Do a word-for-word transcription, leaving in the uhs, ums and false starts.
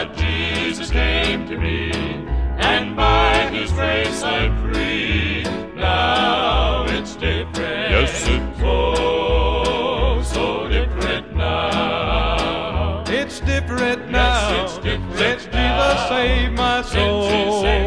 that Jesus came to me, and by His grace I'm free. Now it's different. Yes, it's oh, so different now. It's different now. Yes, it's different Since now. Jesus saved my soul. Since He saved